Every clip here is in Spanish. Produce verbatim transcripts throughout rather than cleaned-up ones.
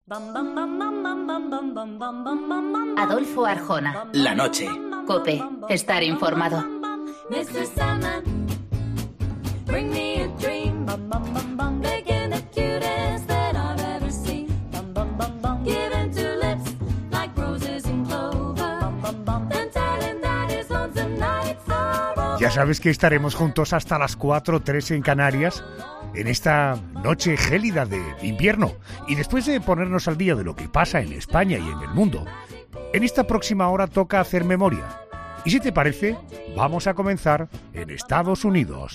Adolfo Arjona. La noche. COPE. Estar informado. Ya sabes que estaremos juntos hasta las cuatro, tres en Canarias, en esta noche gélida de invierno. Y después de ponernos al día de lo que pasa en España y en el mundo, en esta próxima hora toca hacer memoria. Y si te parece, vamos a comenzar en Estados Unidos.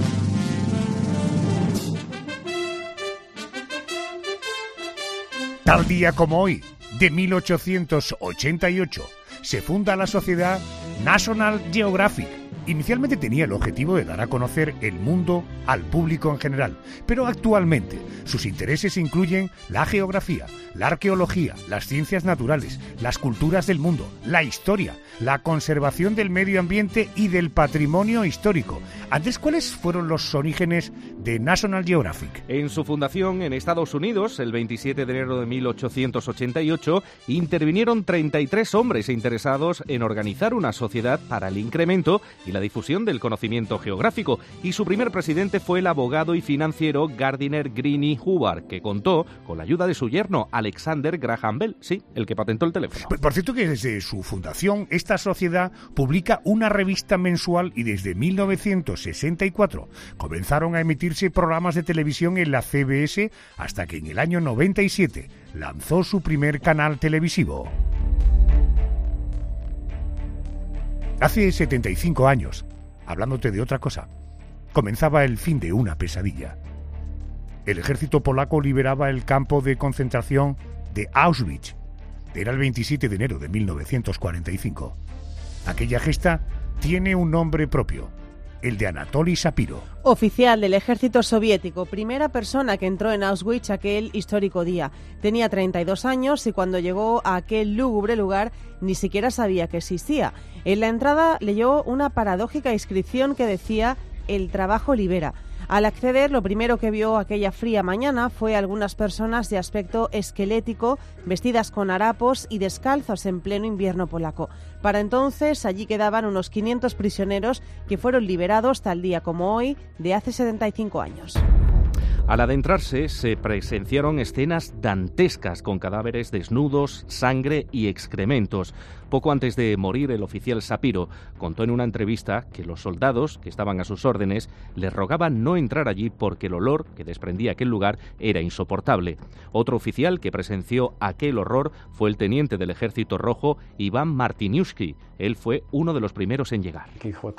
Tal día como hoy, de mil ochocientos ochenta y ocho, se funda la sociedad National Geographic. Inicialmente tenía el objetivo de dar a conocer el mundo al público en general, pero actualmente sus intereses incluyen la geografía, la arqueología, las ciencias naturales, las culturas del mundo, la historia, la conservación del medio ambiente y del patrimonio histórico. Antes, ¿cuáles fueron los orígenes de National Geographic? En su fundación en Estados Unidos, el veintisiete de enero de mil ochocientos ochenta y ocho, intervinieron treinta y tres hombres interesados en organizar una sociedad para el incremento y la difusión del conocimiento geográfico, y su primer presidente fue el abogado y financiero Gardiner Greene Hubbard, que contó con la ayuda de su yerno Alexander Graham Bell, sí, el que patentó el teléfono. Por cierto que desde su fundación esta sociedad publica una revista mensual y desde mil novecientos sesenta y cuatro comenzaron a emitirse programas de televisión en la C B S hasta que en el año noventa y siete lanzó su primer canal televisivo. Hace setenta y cinco años, hablándote de otra cosa, comenzaba el fin de una pesadilla. El ejército polaco liberaba el campo de concentración de Auschwitz. Era el veintisiete de enero de mil novecientos cuarenta y cinco. Aquella gesta tiene un nombre propio, el de Anatoly Shapiro. Oficial del ejército soviético, primera persona que entró en Auschwitz aquel histórico día. Tenía treinta y dos años y cuando llegó a aquel lúgubre lugar ni siquiera sabía que existía. En la entrada leyó una paradójica inscripción que decía «El trabajo libera». Al acceder, lo primero que vio aquella fría mañana fue algunas personas de aspecto esquelético, vestidas con harapos y descalzos en pleno invierno polaco. Para entonces, allí quedaban unos quinientos prisioneros que fueron liberados tal día como hoy, de hace setenta y cinco años. Al adentrarse se presenciaron escenas dantescas con cadáveres desnudos, sangre y excrementos. Poco antes de morir, el oficial Shapiro contó en una entrevista que los soldados que estaban a sus órdenes les rogaban no entrar allí porque el olor que desprendía aquel lugar era insoportable. Otro oficial que presenció aquel horror fue el teniente del Ejército Rojo, Iván Martiniushki. Él fue uno de los primeros en llegar.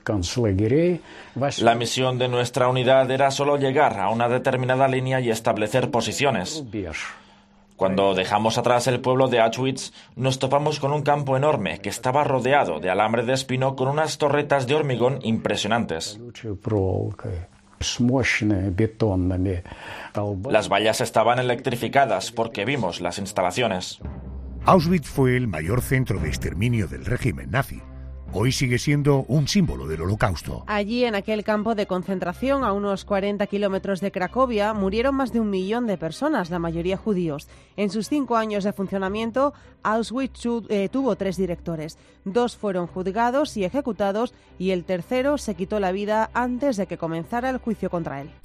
La misión de nuestra unidad era solo llegar a una determinada línea y establecer posiciones. Cuando dejamos atrás el pueblo de Auschwitz, nos topamos con un campo enorme que estaba rodeado de alambre de espino con unas torretas de hormigón impresionantes. Las vallas estaban electrificadas porque vimos las instalaciones. Auschwitz fue el mayor centro de exterminio del régimen nazi. Hoy sigue siendo un símbolo del Holocausto. Allí, en aquel campo de concentración, a unos cuarenta kilómetros de Cracovia, murieron más de un millón de personas, la mayoría judíos. En sus cinco años de funcionamiento, Auschwitz eh, tuvo tres directores. Dos fueron juzgados y ejecutados y el tercero se quitó la vida antes de que comenzara el juicio contra él.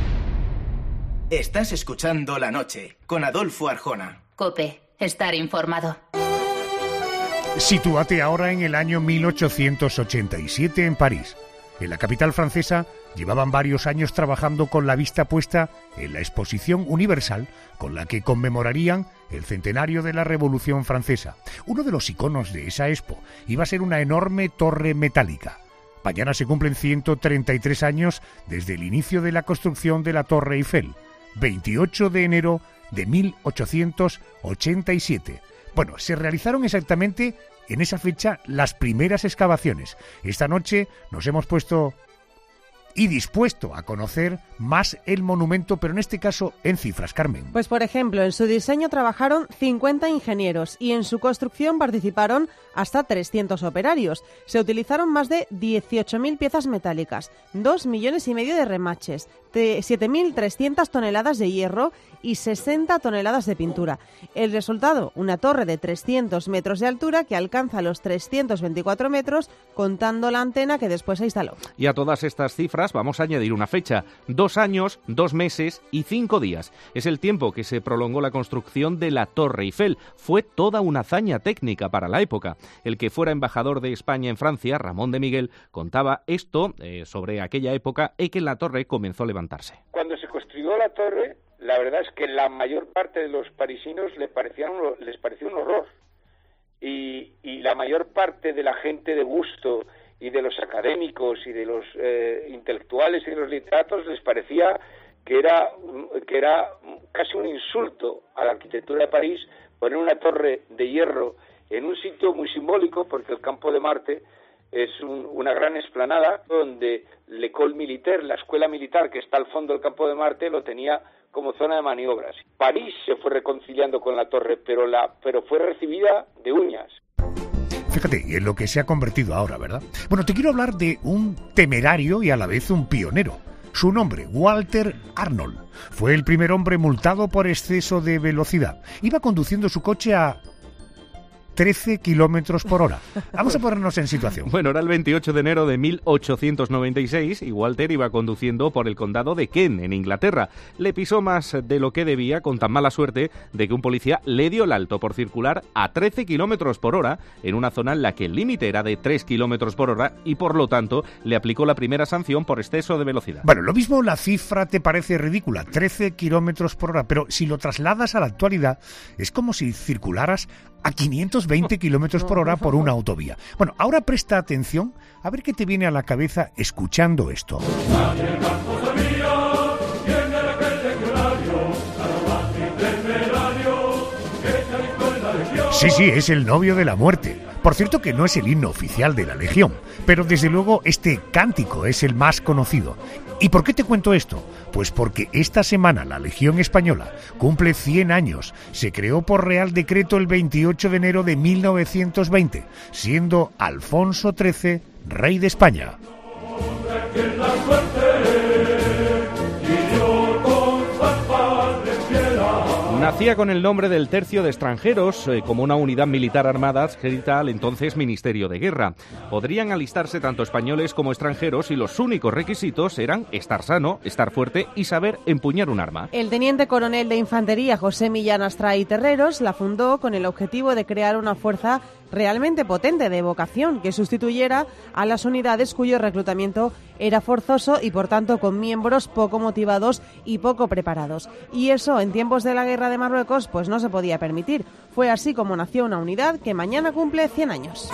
Estás escuchando La Noche, con Adolfo Arjona. COPE. Estar informado. Sitúate ahora en el año mil ochocientos ochenta y siete en París. En la capital francesa llevaban varios años trabajando con la vista puesta en la Exposición Universal con la que conmemorarían el centenario de la Revolución Francesa. Uno de los iconos de esa expo iba a ser una enorme torre metálica. Mañana se cumplen ciento treinta y tres años desde el inicio de la construcción de la Torre Eiffel, veintiocho de enero de mil ochocientos ochenta y siete. Bueno, se realizaron exactamente en esa fecha las primeras excavaciones. Esta noche nos hemos puesto y dispuesto a conocer más el monumento, pero en este caso en cifras, Carmen. Pues por ejemplo, en su diseño trabajaron cincuenta ingenieros y en su construcción participaron hasta trescientos operarios. Se utilizaron más de dieciocho mil piezas metálicas, dos millones y medio de remaches, siete mil trescientas toneladas de hierro y sesenta toneladas de pintura. El resultado, una torre de trescientos metros de altura que alcanza los trescientos veinticuatro metros, contando la antena que después se instaló. Y a todas estas cifras vamos a añadir una fecha: dos años, dos meses y cinco días. Es el tiempo que se prolongó la construcción de la Torre Eiffel. Fue toda una hazaña técnica para la época. El que fuera embajador de España en Francia, Ramón de Miguel, contaba esto eh, sobre aquella época y que la torre comenzó a levantarse. Cuando se construyó la torre, la verdad es que la mayor parte de los parisinos les parecía un, les parecía un horror. Y, y la mayor parte de la gente de gusto y de los académicos y de los eh, intelectuales y de los literatos les parecía que era, que era casi un insulto a la arquitectura de París poner una torre de hierro en un sitio muy simbólico, porque el Campo de Marte es un, una gran explanada donde l'École Militaire, la escuela militar que está al fondo del Campo de Marte, lo tenía como zona de maniobras. París se fue reconciliando con la torre, pero, la, pero fue recibida de uñas. Fíjate en lo que se ha convertido ahora, ¿verdad? Bueno, te quiero hablar de un temerario y a la vez un pionero. Su nombre, Walter Arnold. Fue el primer hombre multado por exceso de velocidad. Iba conduciendo su coche a trece kilómetros por hora. Vamos a ponernos en situación. Bueno, era el veintiocho de enero de mil ochocientos noventa y seis y Walter iba conduciendo por el condado de Kent, en Inglaterra. Le pisó más de lo que debía, con tan mala suerte de que un policía le dio el alto por circular a trece kilómetros por hora en una zona en la que el límite era de tres kilómetros por hora y, por lo tanto, le aplicó la primera sanción por exceso de velocidad. Bueno, lo mismo la cifra te parece ridícula, trece kilómetros por hora, pero si lo trasladas a la actualidad, es como si circularas a quinientos veinte kilómetros por hora por una autovía. Bueno, ahora presta atención a ver qué te viene a la cabeza escuchando esto. Sí, sí, es el novio de la muerte. Por cierto que no es el himno oficial de la Legión, pero desde luego este cántico es el más conocido. ¿Y por qué te cuento esto? Pues porque esta semana la Legión Española cumple cien años. Se creó por Real Decreto el veintiocho de enero de mil novecientos veinte, siendo Alfonso trece rey de España. Nacía con el nombre del Tercio de Extranjeros, eh, como una unidad militar armada adscrita al entonces Ministerio de Guerra. Podrían alistarse tanto españoles como extranjeros y los únicos requisitos eran estar sano, estar fuerte y saber empuñar un arma. El teniente coronel de infantería José Millán Astra y Terreros la fundó con el objetivo de crear una fuerza realmente potente de vocación que sustituyera a las unidades cuyo reclutamiento era forzoso y por tanto con miembros poco motivados y poco preparados. Y eso en tiempos de la guerra de Marruecos pues no se podía permitir. Fue así como nació una unidad que mañana cumple cien años.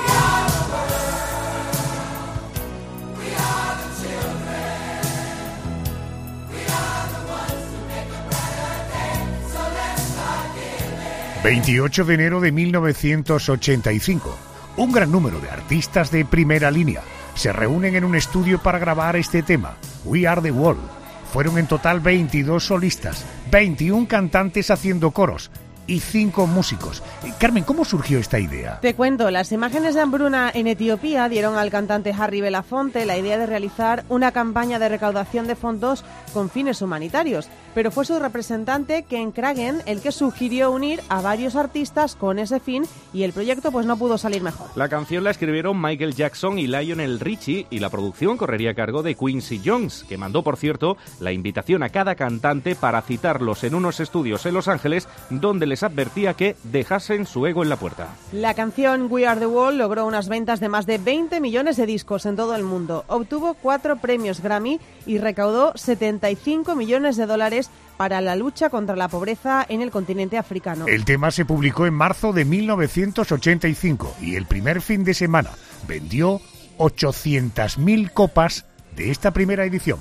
veintiocho de enero de mil novecientos ochenta y cinco. Un gran número de artistas de primera línea se reúnen en un estudio para grabar este tema, We Are the World. Fueron en total veintidós solistas, veintiún cantantes haciendo coros y cinco músicos. Carmen, ¿cómo surgió esta idea? Te cuento, las imágenes de hambruna en Etiopía dieron al cantante Harry Belafonte la idea de realizar una campaña de recaudación de fondos con fines humanitarios, pero fue su representante, Ken Kragen, el que sugirió unir a varios artistas con ese fin y el proyecto pues no pudo salir mejor. La canción la escribieron Michael Jackson y Lionel Richie y la producción correría a cargo de Quincy Jones, que mandó, por cierto, la invitación a cada cantante para citarlos en unos estudios en Los Ángeles donde les advertía que dejasen su ego en la puerta. La canción We Are the World logró unas ventas de más de veinte millones de discos en todo el mundo. Obtuvo cuatro premios Grammy y recaudó setenta y cinco millones de dólares para la lucha contra la pobreza en el continente africano. El tema se publicó en marzo de mil novecientos ochenta y cinco y el primer fin de semana vendió ochocientas mil copas de esta primera edición.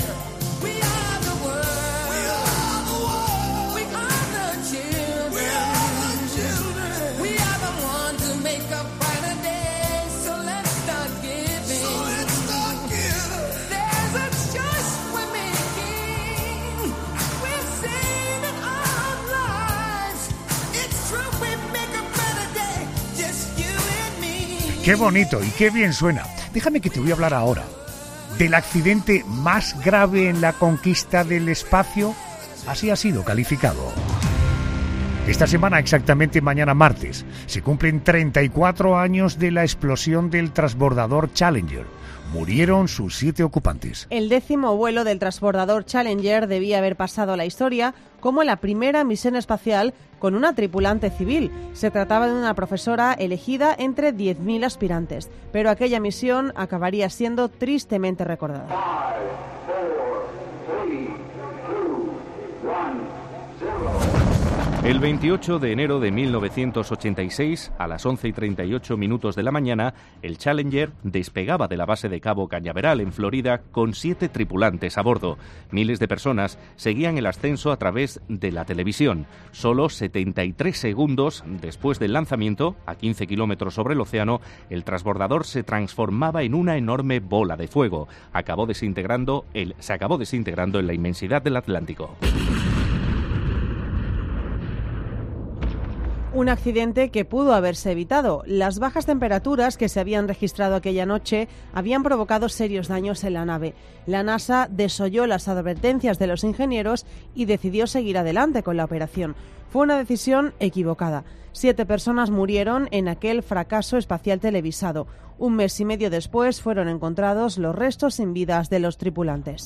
We are the Qué bonito y qué bien suena. Déjame que te voy a hablar ahora del accidente más grave en la conquista del espacio. Así ha sido calificado. Esta semana, exactamente mañana martes, se cumplen treinta y cuatro años de la explosión del transbordador Challenger. Murieron sus siete ocupantes. El décimo vuelo del transbordador Challenger debía haber pasado a la historia como la primera misión espacial con una tripulante civil. Se trataba de una profesora elegida entre diez mil aspirantes, pero aquella misión acabaría siendo tristemente recordada. Five, four, three, two, one, zero. El veintiocho de enero de mil novecientos ochenta y seis, a las once y treinta y ocho minutos de la mañana, el Challenger despegaba de la base de Cabo Cañaveral, en Florida, con siete tripulantes a bordo. Miles de personas seguían el ascenso a través de la televisión. Solo setenta y tres segundos después del lanzamiento, a quince kilómetros sobre el océano, el transbordador se transformaba en una enorme bola de fuego. Acabó desintegrando el, se acabó desintegrando en la inmensidad del Atlántico. Un accidente que pudo haberse evitado. Las bajas temperaturas que se habían registrado aquella noche habían provocado serios daños en la nave. La NASA desoyó las advertencias de los ingenieros y decidió seguir adelante con la operación. Fue una decisión equivocada. Siete personas murieron en aquel fracaso espacial televisado. Un mes y medio después fueron encontrados los restos sin vidas de los tripulantes.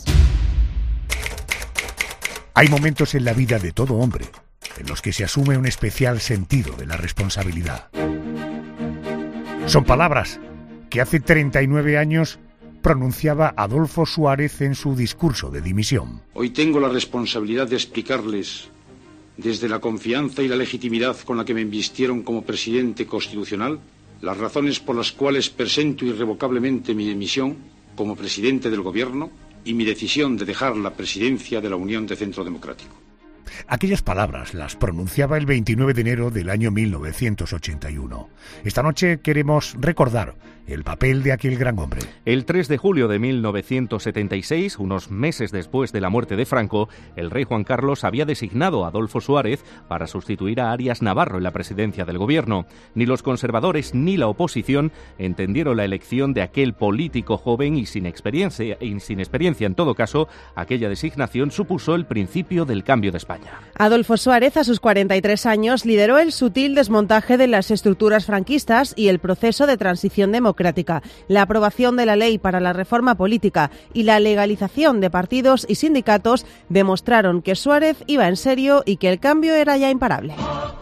Hay momentos en la vida de todo hombre en los que se asume un especial sentido de la responsabilidad. Son palabras que hace treinta y nueve años pronunciaba Adolfo Suárez en su discurso de dimisión. Hoy tengo la responsabilidad de explicarles, desde la confianza y la legitimidad con la que me invistieron como presidente constitucional, las razones por las cuales presento irrevocablemente mi dimisión como presidente del Gobierno y mi decisión de dejar la presidencia de la Unión de Centro Democrático. Aquellas palabras las pronunciaba el veintinueve de enero del año mil novecientos ochenta y uno. Esta noche queremos recordar el papel de aquel gran hombre. El tres de julio de mil novecientos setenta y seis, unos meses después de la muerte de Franco, el rey Juan Carlos había designado a Adolfo Suárez para sustituir a Arias Navarro en la presidencia del gobierno. Ni los conservadores ni la oposición entendieron la elección de aquel político joven y sin experiencia, y sin experiencia en todo caso, aquella designación supuso el principio del cambio de España. Adolfo Suárez, a sus cuarenta y tres años, lideró el sutil desmontaje de las estructuras franquistas y el proceso de transición democrática, la aprobación de la ley para la reforma política y la legalización de partidos y sindicatos demostraron que Suárez iba en serio y que el cambio era ya imparable.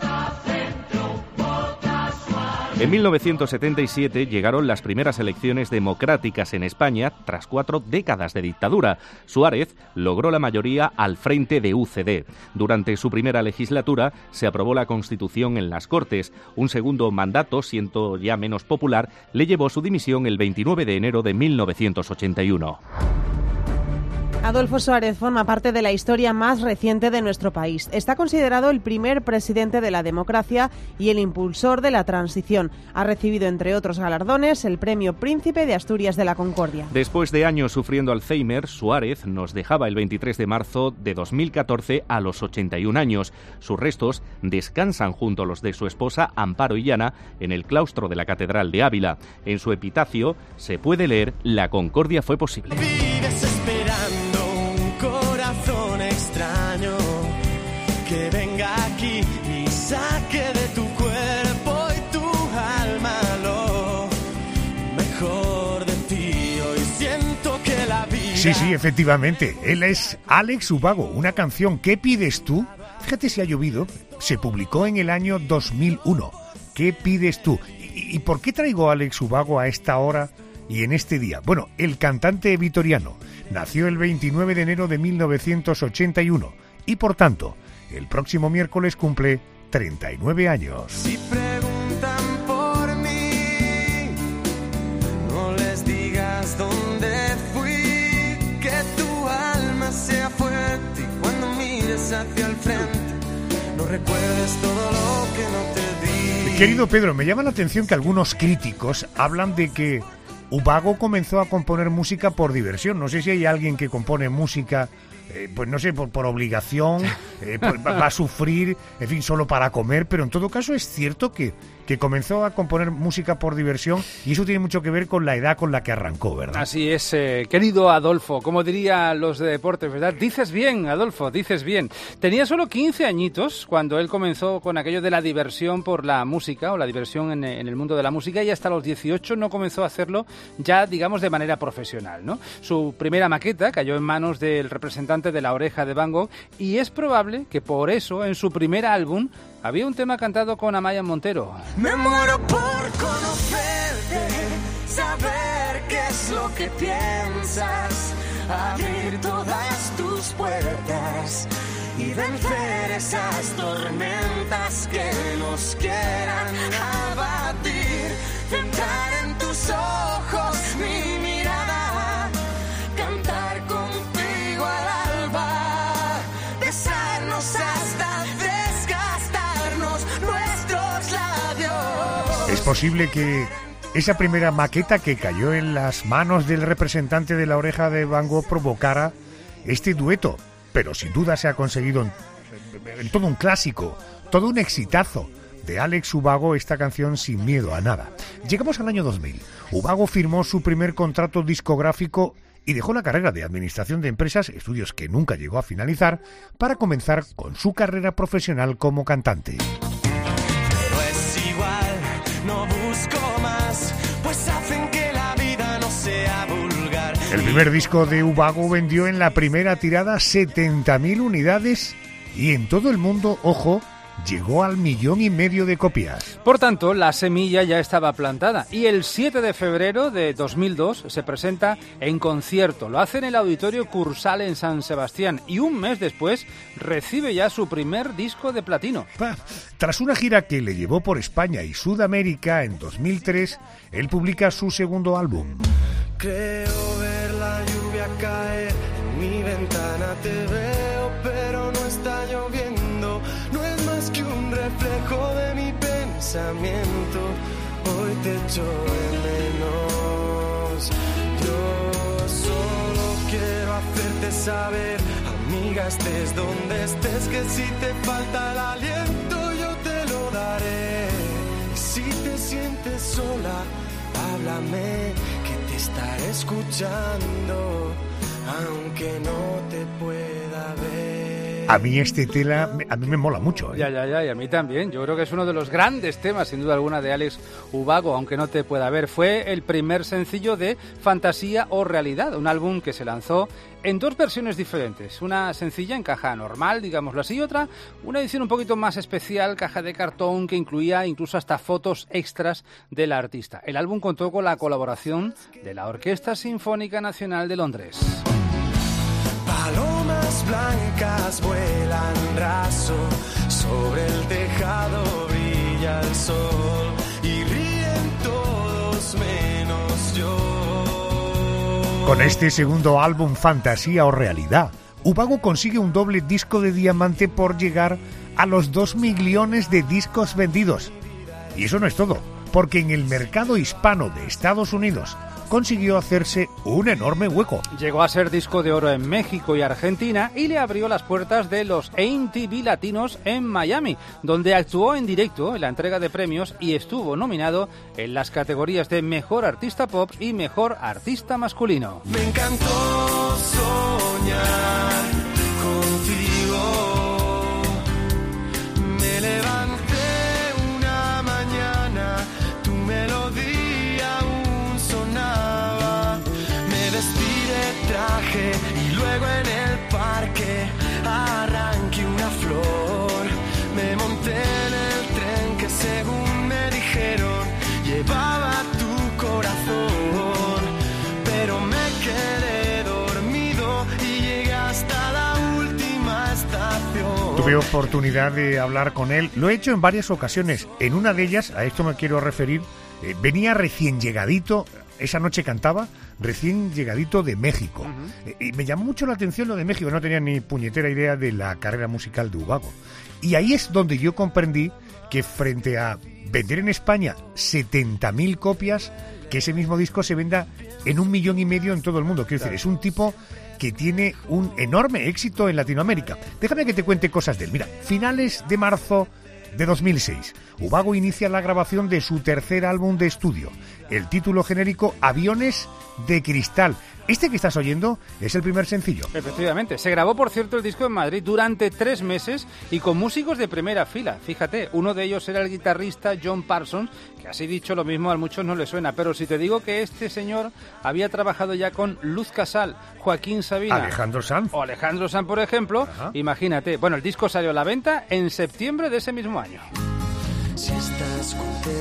En mil novecientos setenta y siete llegaron las primeras elecciones democráticas en España tras cuatro décadas de dictadura. Suárez logró la mayoría al frente de U C D. Durante su primera legislatura se aprobó la Constitución en las Cortes. Un segundo mandato, siendo ya menos popular, le llevó su dimisión el veintinueve de enero de mil novecientos ochenta y uno. Adolfo Suárez forma parte de la historia más reciente de nuestro país. Está considerado el primer presidente de la democracia y el impulsor de la transición. Ha recibido, entre otros galardones, el Premio Príncipe de Asturias de la Concordia. Después de años sufriendo Alzheimer, Suárez nos dejaba el veintitrés de marzo de dos mil catorce a los ochenta y un años. Sus restos descansan junto a los de su esposa Amparo Illana en el claustro de la Catedral de Ávila. En su epitafio se puede leer: la concordia fue posible. Vives esperando corazón extraño que venga aquí y saque de tu cuerpo y tu alma lo mejor de ti. Hoy siento que la vida... Sí, sí, efectivamente. Él es Alex Ubago. Una canción, ¿Qué pides tú? Fíjate si ha llovido. Se publicó en el año dos mil uno. ¿Qué pides tú? ¿Y, y por qué traigo a Alex Ubago a esta hora y en este día? Bueno, el cantante vitoriano nació el veintinueve de enero de mil novecientos ochenta y uno y, por tanto, el próximo miércoles cumple treinta y nueve años. Si preguntan por mí, no les digas dónde fui, que tu alma sea fuerte y cuando mires hacia el frente, no recuerdes todo lo que no te di. Querido Pedro, me llama la atención que algunos críticos hablan de que Ubago comenzó a componer música por diversión. No sé si hay alguien que compone música eh, pues no sé, por, por obligación, eh, pues va, va a sufrir, en fin, solo para comer, pero en todo caso es cierto que, que comenzó a componer música por diversión y eso tiene mucho que ver con la edad con la que arrancó, ¿verdad? Así es, eh, querido Adolfo, como dirían los de deportes, ¿verdad? Dices bien, Adolfo, dices bien. Tenía solo quince añitos cuando él comenzó con aquello de la diversión por la música o la diversión en, en el mundo de la música y hasta los dieciocho no comenzó a hacerlo ya, digamos, de manera profesional, ¿no? Su primera maqueta cayó en manos del representante de La Oreja de Van Gogh y es probable que por eso en su primer álbum había un tema cantado con Amaya Montero. Me muero por conocerte, saber qué es lo que piensas, abrir todas tus puertas y vencer esas tormentas que nos quieran abatir, centrar en tus ojos mi mirada, cantar contigo al alba, besarnos hasta desgastarnos nuestros labios. Es posible que esa primera maqueta que cayó en las manos del representante de La Oreja de Van Gogh provocara este dueto, pero sin duda se ha conseguido en, en todo un clásico, todo un exitazo de Alex Ubago, esta canción Sin miedo a nada. Llegamos al año dos mil. Ubago firmó su primer contrato discográfico y dejó la carrera de administración de empresas, estudios que nunca llegó a finalizar, para comenzar con su carrera profesional como cantante. Pero es igual, no busco más, pues hacen que la vida no sea vulgar. El primer disco de Ubago vendió en la primera tirada setenta mil unidades y en todo el mundo, ojo, llegó al millón y medio de copias. Por tanto, la semilla ya estaba plantada y el siete de febrero de dos mil dos se presenta en concierto. Lo hace en el Auditorio Cursal en San Sebastián y un mes después recibe ya su primer disco de platino. Tras una gira que le llevó por España y Sudamérica en dos mil tres, él publica su segundo álbum. Creo ver la lluvia caer, en mi ventana te veo, pero no está lloviendo, no es más que un reflejo de mi pensamiento, hoy te echo de menos, yo solo quiero hacerte saber, amiga, estés donde estés, que si te falta el aliento yo te lo daré, si te sientes sola, háblame, que te estaré escuchando, aunque no te pueda ver. A mí este tela, a mí me mola mucho, ¿eh? Ya, ya, ya, y a mí también. Yo creo que es uno de los grandes temas, sin duda alguna, de Alex Ubago, aunque no te pueda ver. Fue el primer sencillo de Fantasía o Realidad, un álbum que se lanzó en dos versiones diferentes. Una sencilla en caja normal, digámoslo así, y otra, una edición un poquito más especial, caja de cartón, que incluía incluso hasta fotos extras del artista. El álbum contó con la colaboración de la Orquesta Sinfónica Nacional de Londres. Palomas blancas vuelan raso, sobre el tejado brilla el sol y ríen todos menos yo. Con este segundo álbum, Fantasía o Realidad, Ubago consigue un doble disco de diamante por llegar a los dos millones de discos vendidos. Y eso no es todo, porque en el mercado hispano de Estados Unidos consiguió hacerse un enorme hueco. Llegó a ser disco de oro en México y Argentina y le abrió las puertas de los M T V Latinos en Miami, donde actuó en directo en la entrega de premios y estuvo nominado en las categorías de Mejor Artista Pop y Mejor Artista Masculino. Me encantó soñar contigo, me levanté una mañana, tu melodía aún sonaba, me vestí de traje y luego en el parque arranqué una flor, me monté en el tren que según me dijeron llevaba tu corazón, pero me quedé dormido y llegué hasta la última estación. Tuve oportunidad de hablar con él, lo he hecho en varias ocasiones. En una de ellas, a esto me quiero referir, eh, venía recién llegadito, esa noche cantaba, recién llegadito de México. Uh-huh. eh, y me llamó mucho la atención lo de México, no tenía ni puñetera idea de la carrera musical de Ubago. Y ahí es donde yo comprendí que frente a vender en España setenta mil copias, que ese mismo disco se venda en un millón y medio en todo el mundo. Quiero decir, es un tipo que tiene un enorme éxito en Latinoamérica. Déjame que te cuente cosas de él. Mira, finales de marzo de dos mil seis, Ubago inicia la grabación de su tercer álbum de estudio. El título genérico, Aviones de Cristal. Este que estás oyendo es el primer sencillo. Efectivamente. Se grabó, por cierto, el disco en Madrid durante tres meses y con músicos de primera fila. Fíjate, uno de ellos era el guitarrista John Parsons, que así dicho lo mismo a muchos no le suena. Pero si te digo que este señor había trabajado ya con Luz Casal, Joaquín Sabina... Alejandro Sanz. O Alejandro Sanz, por ejemplo. Ajá. Imagínate. Bueno, el disco salió a la venta en septiembre de ese mismo año. Si estás,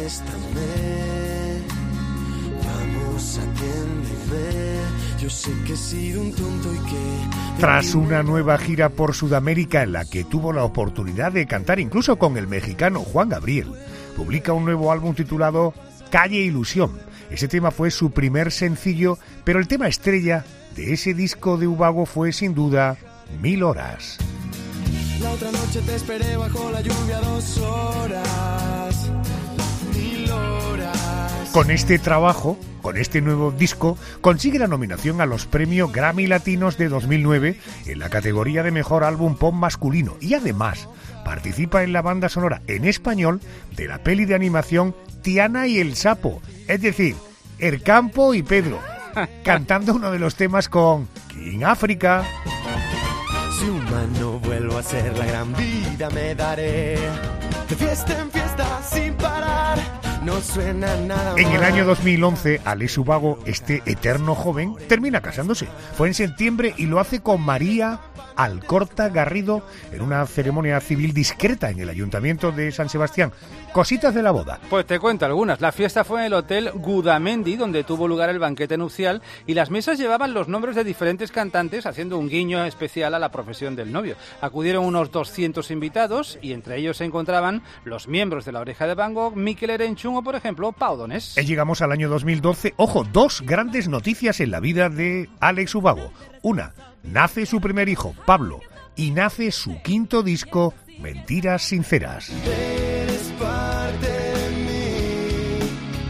contéstame. Vamos a quien vive. Yo sé que he sido un tonto y que... Tras una nueva gira por Sudamérica en la que tuvo la oportunidad de cantar incluso con el mexicano Juan Gabriel, publica un nuevo álbum titulado Calle Ilusión. Ese tema fue su primer sencillo, pero el tema estrella de ese disco de Ubago fue sin duda Mil Horas. La otra noche te esperé bajo la lluvia dos horas, mil horas. Con este trabajo, con este nuevo disco, consigue la nominación a los premios Grammy Latinos de dos mil nueve en la categoría de Mejor Álbum Pop Masculino y además participa en la banda sonora en español de la peli de animación Tiana y el Sapo, es decir, El Campo y Pedro, cantando uno de los temas con King África. Si humano vuelvo a ser la gran vida me daré, de fiesta en fiesta sin parar. No suena nada en el mal. año dos mil once, Alex Ubago, este eterno joven, termina casándose. Fue en septiembre y lo hace con María Alcorta Garrido en una ceremonia civil discreta en el Ayuntamiento de San Sebastián. Cositas de la boda. Pues te cuento algunas. La fiesta fue en el Hotel Gudamendi, donde tuvo lugar el banquete nupcial, y las mesas llevaban los nombres de diferentes cantantes, haciendo un guiño especial a la profesión del novio. Acudieron unos doscientos invitados, y entre ellos se encontraban los miembros de La Oreja de Van Gogh, Mikel Erenchun o, por ejemplo, Pau Donés. Y llegamos al año dos mil doce. Ojo, dos grandes noticias en la vida de Alex Ubago. Una, nace su primer hijo, Pablo, y nace su quinto disco, Mentiras Sinceras. Eres parte de mí,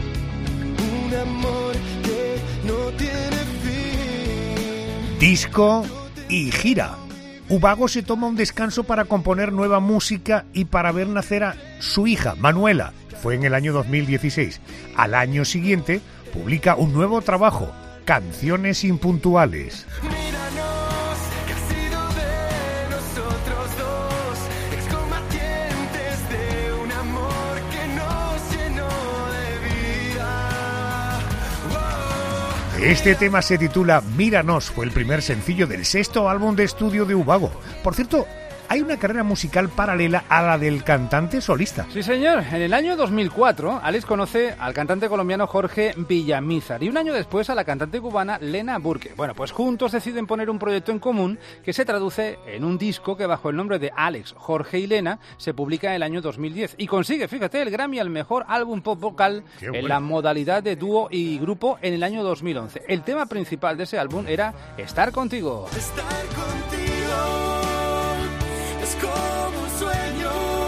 un amor que no tiene fin. Disco y gira. Ubago se toma un descanso para componer nueva música y para ver nacer a su hija, Manuela. Fue en el año dos mil dieciséis. Al año siguiente publica un nuevo trabajo, Canciones Impuntuales. Míranos, que ha sido de nosotros dos, excombatientes de un amor que nos llenó de vida. Wow. Este tema se titula Míranos, fue el primer sencillo del sexto álbum de estudio de Ubago. Por cierto, hay una carrera musical paralela a la del cantante solista. Sí, señor. En el año dos mil cuatro, Alex conoce al cantante colombiano Jorge Villamizar y un año después a la cantante cubana Lena Burke. Bueno, pues juntos deciden poner un proyecto en común que se traduce en un disco que bajo el nombre de Alex, Jorge y Lena se publica en el año dos mil diez y consigue, fíjate, el Grammy al mejor álbum pop vocal en la modalidad de dúo y grupo en el año dos mil once. El tema principal de ese álbum era Estar Contigo. Estar contigo es como un sueño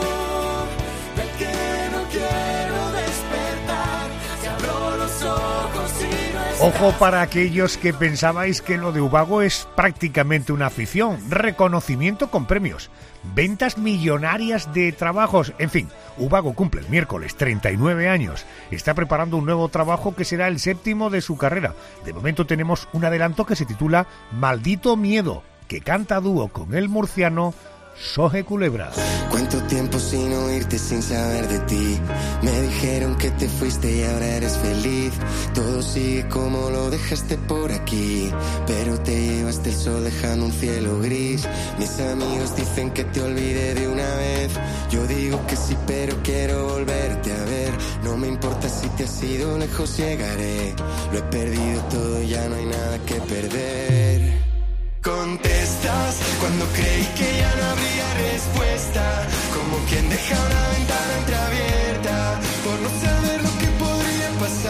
del que no quiero despertar. Si abro los ojos y no estás. Ojo para aquellos que pensabais que lo de Ubago es prácticamente una afición, reconocimiento con premios, ventas millonarias de trabajos, en fin, Ubago cumple el miércoles treinta y nueve años, está preparando un nuevo trabajo que será el séptimo de su carrera. De momento tenemos un adelanto que se titula Maldito Miedo, que canta a dúo con el murciano Soje Culebra. ¿Cuánto tiempo sin oírte, sin saber de ti? Me dijeron que te fuiste y ahora eres feliz. Todo sigue como lo dejaste por aquí, pero te llevaste el sol dejando un cielo gris. Mis amigos dicen que te olvidé de una vez. Yo digo que sí, pero quiero volverte a ver. No me importa si te has ido lejos, llegaré. Lo he perdido todo, ya no hay nada que perder. Contestas cuando creí que ya no habría respuesta, como quien deja una ventana entreabierta por no saber lo que podría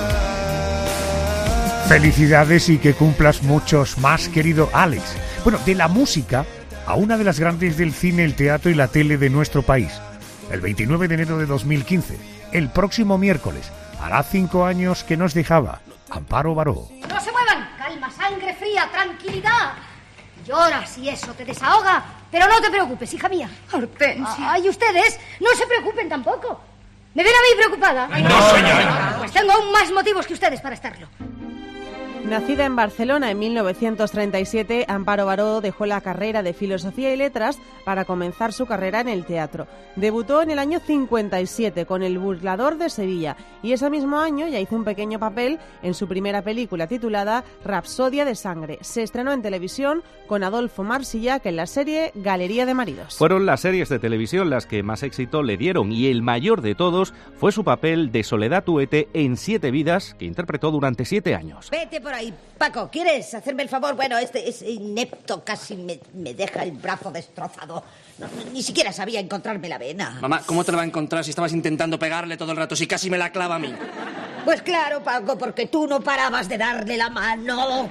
pasar. Felicidades y que cumplas muchos más, querido Alex. Bueno, de la música a una de las grandes del cine, el teatro y la tele de nuestro país. El veintinueve de enero de dos mil quince, el próximo miércoles. Hará cinco años que nos dejaba Amparo Baró. ¡No se muevan! Calma, sangre fría, tranquilidad. Llora si eso te desahoga, pero no te preocupes, hija mía. Hortensia. Ay, ustedes no se preocupen tampoco. ¿Me ven a mí preocupada? No, señora. Pues tengo aún más motivos que ustedes para estarlo. Nacida en Barcelona en mil novecientos treinta y siete, Amparo Baró dejó la carrera de Filosofía y Letras para comenzar su carrera en el teatro. Debutó en el año cincuenta y siete con El burlador de Sevilla y ese mismo año ya hizo un pequeño papel en su primera película titulada Rapsodia de Sangre. Se estrenó en televisión con Adolfo Marsillac en la serie Galería de Maridos. Fueron las series de televisión las que más éxito le dieron y el mayor de todos fue su papel de Soledad Tuete en Siete vidas, que interpretó durante siete años. Vete por ahí, Paco, ¿quieres hacerme el favor? Bueno, este es inepto, casi me, me deja el brazo destrozado. No, ni siquiera sabía encontrarme la vena. Mamá, ¿cómo te la va a encontrar si estabas intentando pegarle todo el rato? Si casi me la clava a mí. Pues claro, Paco, porque tú no parabas de darle la mano.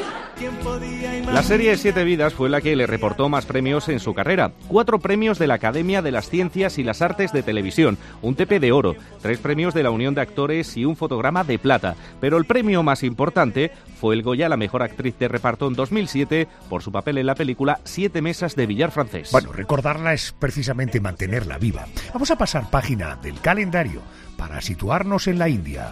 La serie Siete vidas fue la que le reportó más premios en su carrera. Cuatro premios de la Academia de las Ciencias y las Artes de Televisión, un T P de oro, tres premios de la Unión de Actores y un fotograma de plata. Pero el premio más importante fue el Goya a la mejor actriz de reparto en dos mil siete por su papel en la película Siete mesas de billar francés. Bueno, recordarla es precisamente mantenerla viva. Vamos a pasar página del calendario para situarnos en la India.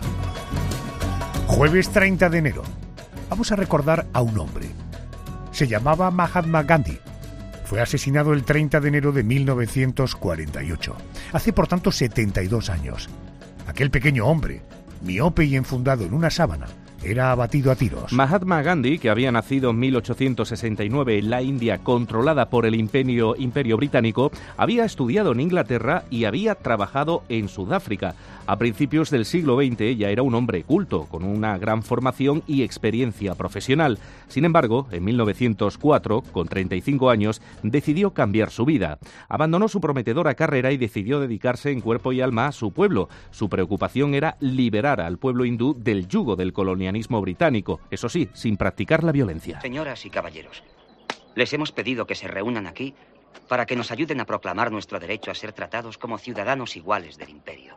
Jueves treinta de enero. Vamos a recordar a un hombre. Se llamaba Mahatma Gandhi. Fue asesinado el treinta de enero de mil novecientos cuarenta y ocho. Hace por tanto setenta y dos años. Aquel pequeño hombre, miope y enfundado en una sábana, era abatido a tiros. Mahatma Gandhi, que había nacido en mil ochocientos sesenta y nueve en la India controlada por el imperio, imperio británico, había estudiado en Inglaterra y había trabajado en Sudáfrica. A principios del siglo veinte ya era un hombre culto, con una gran formación y experiencia profesional. Sin embargo, en mil novecientos cuatro, con treinta y cinco años, decidió cambiar su vida. Abandonó su prometedora carrera y decidió dedicarse en cuerpo y alma a su pueblo. Su preocupación era liberar al pueblo hindú del yugo del colonialismo británico, eso sí, sin practicar la violencia. Señoras y caballeros, les hemos pedido que se reúnan aquí para que nos ayuden a proclamar nuestro derecho a ser tratados como ciudadanos iguales del imperio.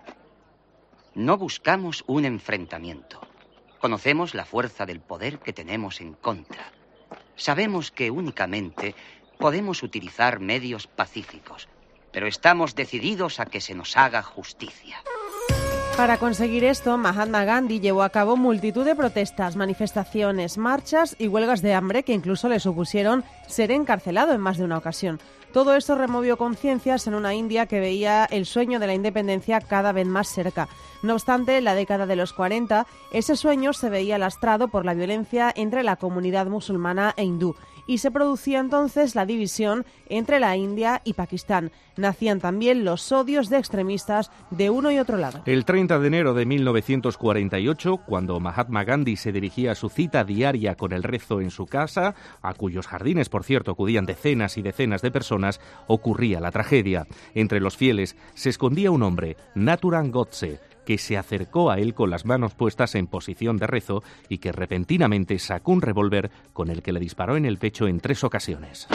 No buscamos un enfrentamiento. Conocemos la fuerza del poder que tenemos en contra. Sabemos que únicamente podemos utilizar medios pacíficos, pero estamos decididos a que se nos haga justicia. Para conseguir esto, Mahatma Gandhi llevó a cabo multitud de protestas, manifestaciones, marchas y huelgas de hambre que incluso le supusieron ser encarcelado en más de una ocasión. Todo esto removió conciencias en una India que veía el sueño de la independencia cada vez más cerca. No obstante, en la década de los cuarenta, ese sueño se veía lastrado por la violencia entre la comunidad musulmana e hindú y se producía entonces la división entre la India y Pakistán. Nacían también los odios de extremistas de uno y otro lado. El treinta de enero de mil novecientos cuarenta y ocho, cuando Mahatma Gandhi se dirigía a su cita diaria con el rezo en su casa, a cuyos jardines, por cierto, acudían decenas y decenas de personas, ocurría la tragedia. Entre los fieles se escondía un hombre, Nathuram Godse, que se acercó a él con las manos puestas en posición de rezo y que repentinamente sacó un revólver con el que le disparó en el pecho en tres ocasiones.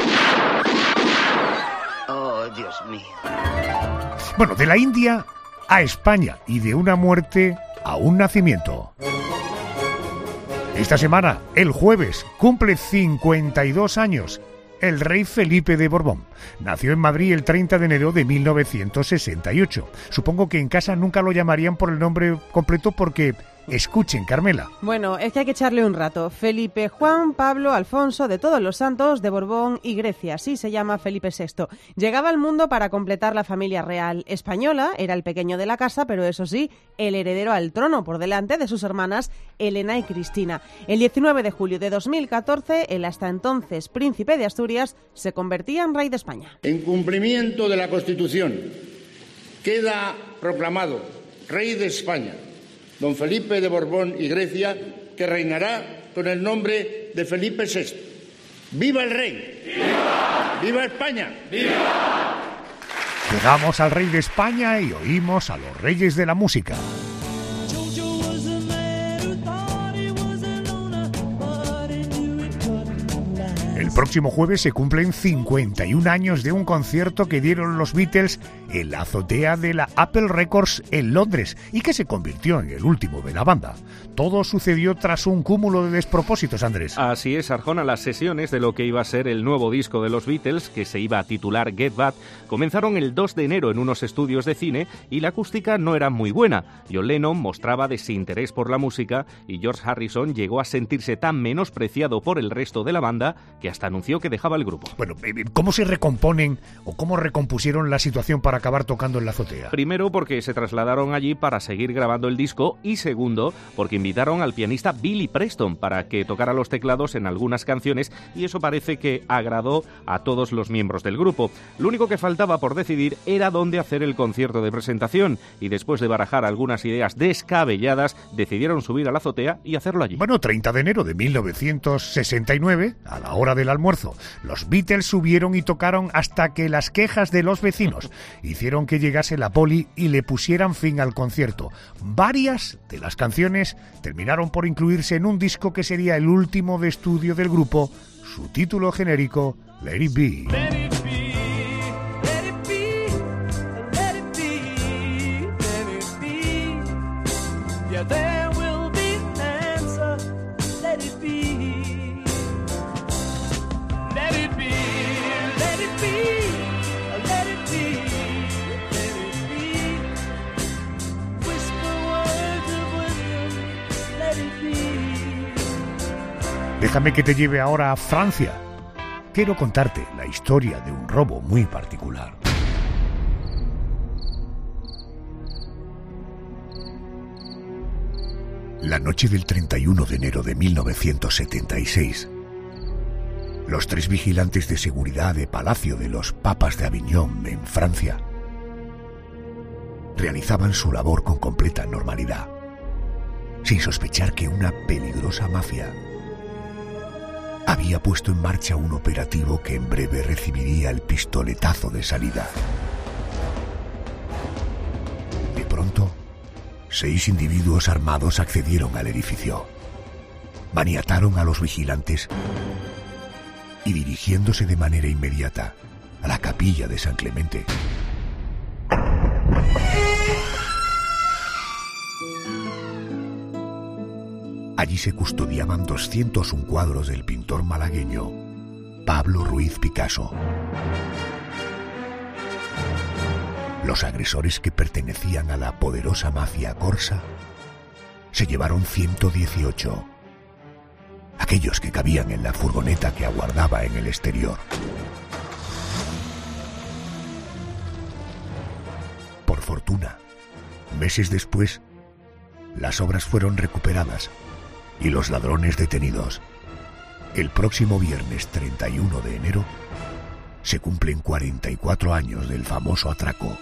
Oh, Dios mío. Bueno, de la India a España y de una muerte a un nacimiento. Esta semana, el jueves, cumple cincuenta y dos años el rey Felipe de Borbón. Nació en Madrid el treinta de enero de mil novecientos sesenta y ocho. Supongo que en casa nunca lo llamarían por el nombre completo porque... Escuchen, Carmela. Bueno, es que hay que echarle un rato. Felipe, Juan, Pablo, Alfonso, de todos los santos, de Borbón y Grecia. Así se llama Felipe sexto. Llegaba al mundo para completar la familia real española. Era el pequeño de la casa, pero eso sí, el heredero al trono por delante de sus hermanas Elena y Cristina. El diecinueve de julio de dos mil catorce, el hasta entonces príncipe de Asturias se convertía en rey de España. En cumplimiento de la Constitución, queda proclamado rey de España don Felipe de Borbón y Grecia, que reinará con el nombre de Felipe sexto. ¡Viva el rey! ¡Viva! ¡Viva España! ¡Viva! Llegamos al rey de España y oímos a los reyes de la música. El próximo jueves se cumplen cincuenta y un años de un concierto que dieron los Beatles en la azotea de la Apple Records en Londres y que se convirtió en el último de la banda. Todo sucedió tras un cúmulo de despropósitos, Andrés. Así es, Arjona. Las sesiones de lo que iba a ser el nuevo disco de los Beatles, que se iba a titular Get Back, comenzaron el dos de enero en unos estudios de cine y la acústica no era muy buena. John Lennon mostraba desinterés por la música y George Harrison llegó a sentirse tan menospreciado por el resto de la banda que hasta anunció que dejaba el grupo. Bueno, ¿cómo se recomponen o cómo recompusieron la situación para acabar tocando en la azotea? Primero, porque se trasladaron allí para seguir grabando el disco, y segundo, porque invitaron al pianista Billy Preston para que tocara los teclados en algunas canciones, y eso parece que agradó a todos los miembros del grupo. Lo único que faltaba por decidir era dónde hacer el concierto de presentación, y después de barajar algunas ideas descabelladas, decidieron subir a la azotea y hacerlo allí. Bueno, treinta de enero de mil novecientos sesenta y nueve, a la hora del almuerzo, los Beatles subieron y tocaron hasta que las quejas de los vecinos hicieron que llegase la poli y le pusieran fin al concierto. Varias de las canciones terminaron por incluirse en un disco que sería el último de estudio del grupo, su título genérico, Let It Be. Let it be, let it be, let it be, let it be. Yeah, there will be an answer. Let it be. Let it be, let it be, let it be, let it be. Whisper words of wisdom, let it be. Déjame que te lleve ahora a Francia. Quiero contarte la historia de un robo muy particular. La noche del treinta y uno de enero de mil novecientos setenta y seis, los tres vigilantes de seguridad de Palacio de los Papas de Aviñón, en Francia, realizaban su labor con completa normalidad, sin sospechar que una peligrosa mafia había puesto en marcha un operativo que en breve recibiría el pistoletazo de salida. De pronto, seis individuos armados accedieron al edificio, maniataron a los vigilantes y, dirigiéndose de manera inmediata a la capilla de San Clemente, allí se custodiaban doscientos un cuadros del pintor malagueño Pablo Ruiz Picasso. Los agresores, que pertenecían a la poderosa mafia corsa, se llevaron ciento dieciocho, aquellos que cabían en la furgoneta que aguardaba en el exterior. Por fortuna, meses después, las obras fueron recuperadas y los ladrones detenidos. El próximo viernes treinta y uno de enero se cumplen cuarenta y cuatro años del famoso atraco.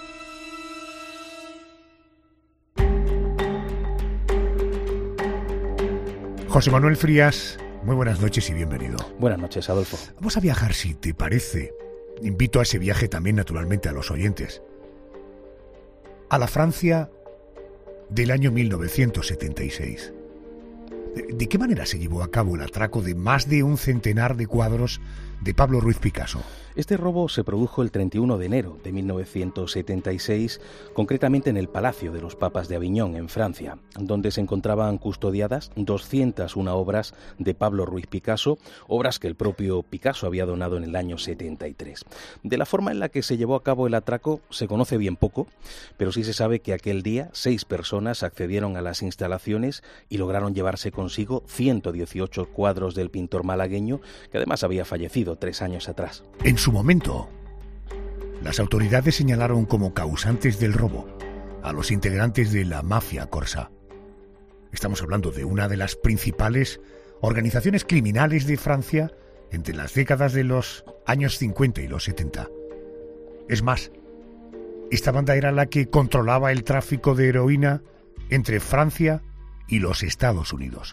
José Manuel Frías, muy buenas noches y bienvenido. Buenas noches, Adolfo. Vamos a viajar, si te parece. Invito a ese viaje también, naturalmente, a los oyentes. A la Francia del año mil novecientos setenta y seis. ¿De qué manera se llevó a cabo el atraco de más de un centenar de cuadros de Pablo Ruiz Picasso? Este robo se produjo el treinta y uno de enero de mil novecientos setenta y seis, concretamente en el Palacio de los Papas de Aviñón, en Francia, donde se encontraban custodiadas doscientas una obras de Pablo Ruiz Picasso, obras que el propio Picasso había donado en el año setenta y tres. De la forma en la que se llevó a cabo el atraco se conoce bien poco, pero sí se sabe que aquel día seis personas accedieron a las instalaciones y lograron llevarse consigo ciento dieciocho cuadros del pintor malagueño, que además había fallecido tres años atrás. En su momento, las autoridades señalaron como causantes del robo a los integrantes de la mafia corsa. Estamos hablando de una de las principales organizaciones criminales de Francia entre las décadas de los años cincuenta y los setenta. Es más, esta banda era la que controlaba el tráfico de heroína entre Francia y los Estados Unidos.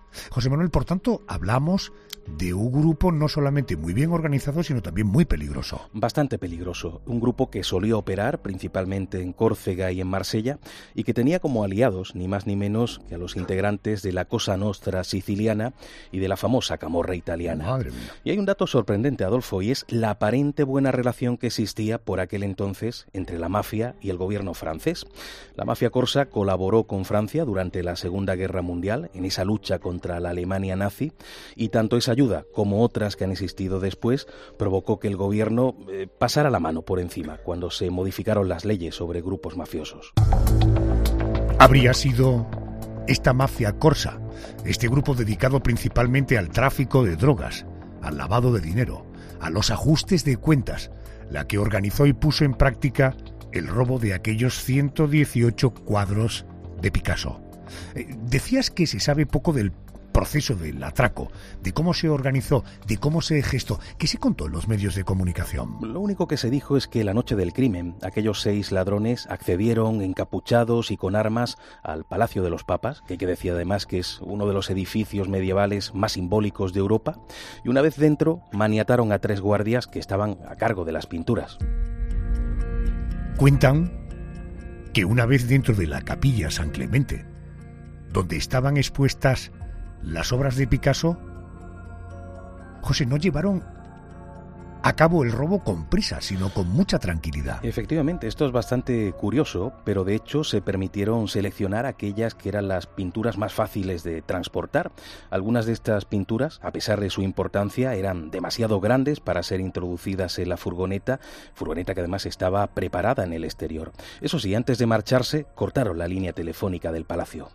José Manuel, por tanto, hablamos de un grupo no solamente muy bien organizado, sino también muy peligroso. Bastante peligroso. Un grupo que solía operar principalmente en Córcega y en Marsella y que tenía como aliados ni más ni menos que a los integrantes de la Cosa Nostra siciliana y de la famosa Camorra italiana. Madre mía. Y hay un dato sorprendente, Adolfo, y es la aparente buena relación que existía por aquel entonces entre la mafia y el gobierno francés. La mafia corsa colaboró con Francia durante la Segunda Guerra Mundial en esa lucha contra la Alemania nazi, y tanto esa ayuda como otras que han existido después provocó que el gobierno eh, pasara la mano por encima cuando se modificaron las leyes sobre grupos mafiosos. Habría sido esta mafia corsa, este grupo dedicado principalmente al tráfico de drogas, al lavado de dinero, a los ajustes de cuentas, la que organizó y puso en práctica el robo de aquellos ciento dieciocho cuadros de Picasso. Eh, decías que se sabe poco del proceso del atraco, de cómo se organizó, de cómo se gestó. ¿Qué se contó en los medios de comunicación? Lo único que se dijo es que la noche del crimen, aquellos seis ladrones accedieron encapuchados y con armas al Palacio de los Papas, que hay que decir además que es uno de los edificios medievales más simbólicos de Europa, y una vez dentro maniataron a tres guardias que estaban a cargo de las pinturas. Cuentan que una vez dentro de la capilla San Clemente, donde estaban expuestas las obras de Picasso, José, no llevaron a cabo el robo con prisa, sino con mucha tranquilidad. Efectivamente, esto es bastante curioso, pero de hecho se permitieron seleccionar aquellas que eran las pinturas más fáciles de transportar. Algunas de estas pinturas, a pesar de su importancia, eran demasiado grandes para ser introducidas en la furgoneta, furgoneta que además estaba preparada en el exterior. Eso sí, antes de marcharse, cortaron la línea telefónica del palacio.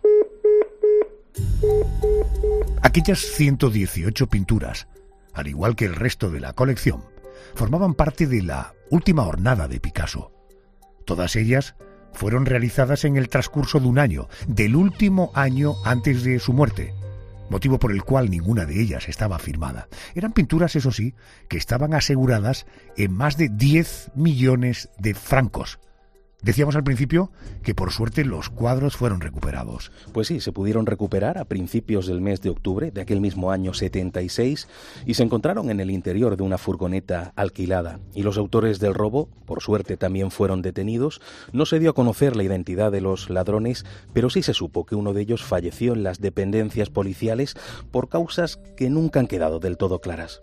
Aquellas ciento dieciocho pinturas, al igual que el resto de la colección, formaban parte de la última hornada de Picasso. Todas ellas fueron realizadas en el transcurso de un año, del último año antes de su muerte, motivo por el cual ninguna de ellas estaba firmada. Eran pinturas, eso sí, que estaban aseguradas en más de diez millones de francos. Decíamos al principio que por suerte los cuadros fueron recuperados. Pues sí, se pudieron recuperar a principios del mes de octubre de aquel mismo año setenta y seis y se encontraron en el interior de una furgoneta alquilada. Y los autores del robo, por suerte, también fueron detenidos. No se dio a conocer la identidad de los ladrones, pero sí se supo que uno de ellos falleció en las dependencias policiales por causas que nunca han quedado del todo claras.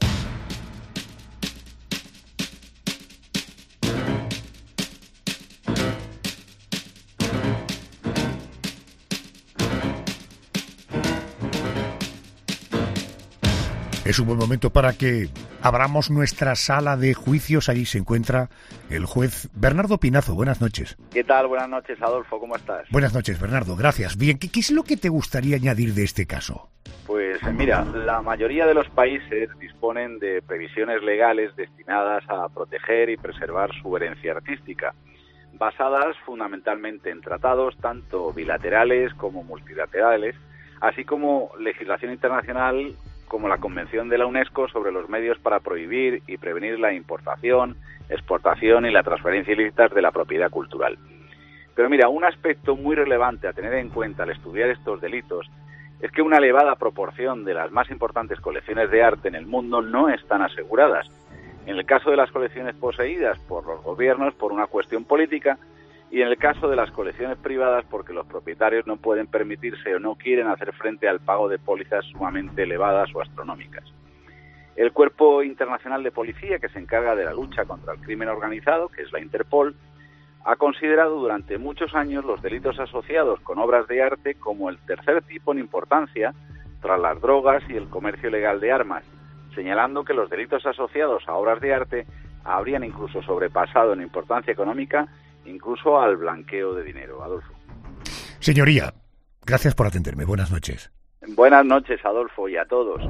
Es un buen momento para que abramos nuestra sala de juicios. Allí se encuentra el juez Bernardo Pinazo. Buenas noches. ¿Qué tal? Buenas noches, Adolfo. ¿Cómo estás? Buenas noches, Bernardo. Gracias. Bien, ¿qué, qué es lo que te gustaría añadir de este caso? Pues mira, la mayoría de los países disponen de previsiones legales destinadas a proteger y preservar su herencia artística, basadas fundamentalmente en tratados tanto bilaterales como multilaterales, así como legislación internacional como la Convención de la UNESCO sobre los medios para prohibir y prevenir la importación, exportación y la transferencia ilícitas de la propiedad cultural. Pero mira, un aspecto muy relevante a tener en cuenta al estudiar estos delitos es que una elevada proporción de las más importantes colecciones de arte en el mundo no están aseguradas. En el caso de las colecciones poseídas por los gobiernos por una cuestión política, y en el caso de las colecciones privadas porque los propietarios no pueden permitirse o no quieren hacer frente al pago de pólizas sumamente elevadas o astronómicas. El Cuerpo Internacional de Policía, que se encarga de la lucha contra el crimen organizado, que es la Interpol, ha considerado durante muchos años los delitos asociados con obras de arte como el tercer tipo en importancia tras las drogas y el comercio ilegal de armas, señalando que los delitos asociados a obras de arte habrían incluso sobrepasado en importancia económica incluso al blanqueo de dinero. Adolfo. Señoría, gracias por atenderme. Buenas noches. Buenas noches, Adolfo, y a todos.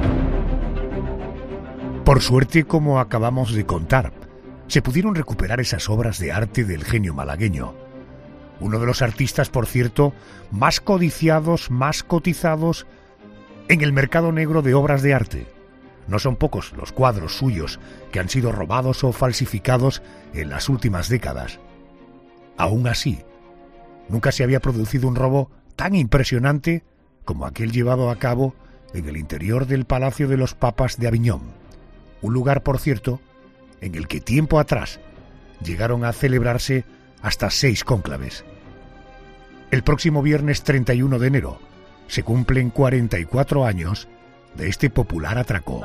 Por suerte, como acabamos de contar, se pudieron recuperar esas obras de arte del genio malagueño. Uno de los artistas, por cierto, más codiciados, más cotizados en el mercado negro de obras de arte. No son pocos los cuadros suyos que han sido robados o falsificados en las últimas décadas. Aún así, nunca se había producido un robo tan impresionante como aquel llevado a cabo en el interior del Palacio de los Papas de Aviñón, un lugar, por cierto, en el que tiempo atrás llegaron a celebrarse hasta seis cónclaves. El próximo viernes treinta y uno de enero se cumplen cuarenta y cuatro años de este popular atraco.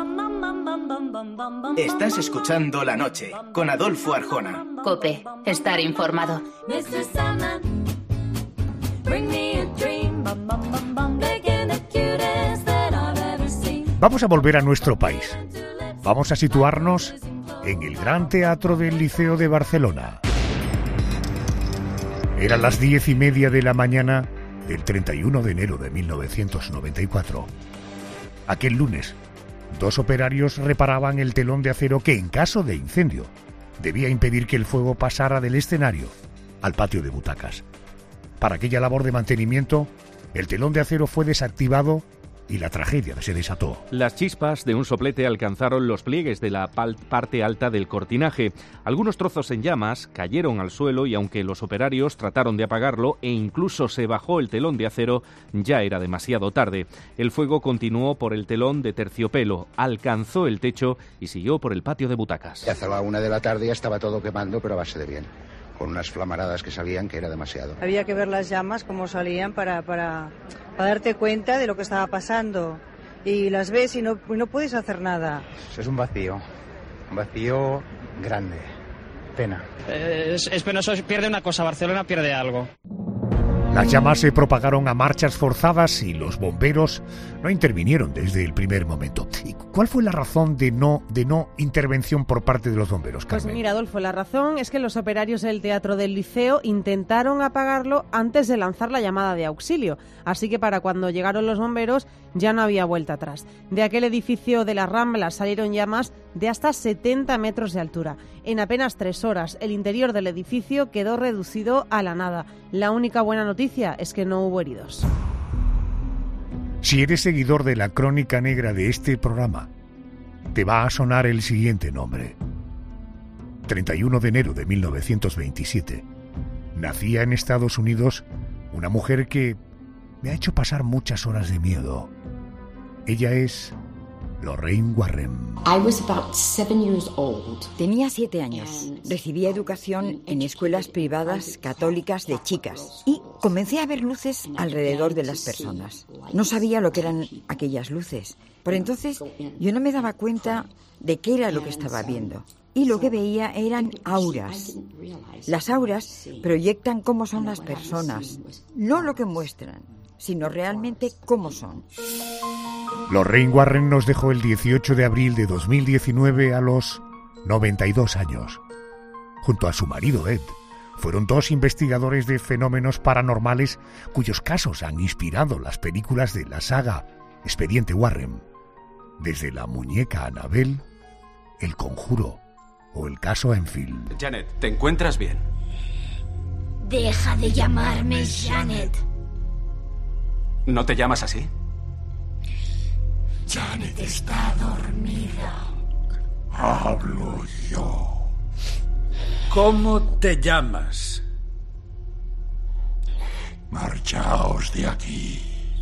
Estás escuchando La Noche con Adolfo Arjona. COPE, estar informado. Vamos a volver a nuestro país. Vamos a situarnos en el Gran Teatro del Liceo de Barcelona. Eran las diez y media de la mañana del treinta y uno de enero de mil novecientos noventa y cuatro. Aquel lunes, dos operarios reparaban el telón de acero que, en caso de incendio, debía impedir que el fuego pasara del escenario al patio de butacas. Para aquella labor de mantenimiento, el telón de acero fue desactivado y la tragedia se desató. Las chispas de un soplete alcanzaron los pliegues de la parte alta del cortinaje. Algunos trozos en llamas cayeron al suelo y aunque los operarios trataron de apagarlo e incluso se bajó el telón de acero, ya era demasiado tarde. El fuego continuó por el telón de terciopelo, alcanzó el techo y siguió por el patio de butacas. Y hacia la una de la tarde ya estaba todo quemando, pero a base de bien, con unas flamaradas que salían que era demasiado. Había que ver las llamas cómo salían para, para, para darte cuenta de lo que estaba pasando. Y las ves y no, no puedes hacer nada. Es un vacío, un vacío grande. Pena. Eh, es, es penoso, pierde una cosa, Barcelona pierde algo. Las llamas se propagaron a marchas forzadas y los bomberos no intervinieron desde el primer momento. ¿Y cuál fue la razón de no, de no intervención por parte de los bomberos, Carmen? Pues mira, Adolfo, la razón es que los operarios del Teatro del Liceo intentaron apagarlo antes de lanzar la llamada de auxilio. Así que para cuando llegaron los bomberos ya no había vuelta atrás. De aquel edificio de las Ramblas salieron llamas de hasta setenta metros de altura. En apenas tres horas, el interior del edificio quedó reducido a la nada. La única buena noticia es que no hubo heridos. Si eres seguidor de la crónica negra de este programa, te va a sonar el siguiente nombre. treinta y uno de enero de mil novecientos veintisiete. Nacía en Estados Unidos una mujer que me ha hecho pasar muchas horas de miedo. Ella es Lorraine Warren. I was about seven years old. Tenía siete años. Recibía educación en escuelas privadas católicas de chicas y comencé a ver luces alrededor de las personas. No sabía lo que eran aquellas luces. Por entonces yo no me daba cuenta de qué era lo que estaba viendo. Y lo que veía eran auras. Las auras proyectan cómo son las personas, no lo que muestran, sino realmente cómo son. Lorraine Warren nos dejó el dieciocho de abril de dos mil diecinueve a los noventa y dos años. Junto a su marido Ed, fueron dos investigadores de fenómenos paranormales cuyos casos han inspirado las películas de la saga Expediente Warren, desde La muñeca Annabelle, El conjuro o el caso Enfield. Janet, ¿te encuentras bien? Deja de llamarme Janet. ¿No te llamas así? Janet está dormida. Hablo yo. ¿Cómo te llamas? Marchaos de aquí.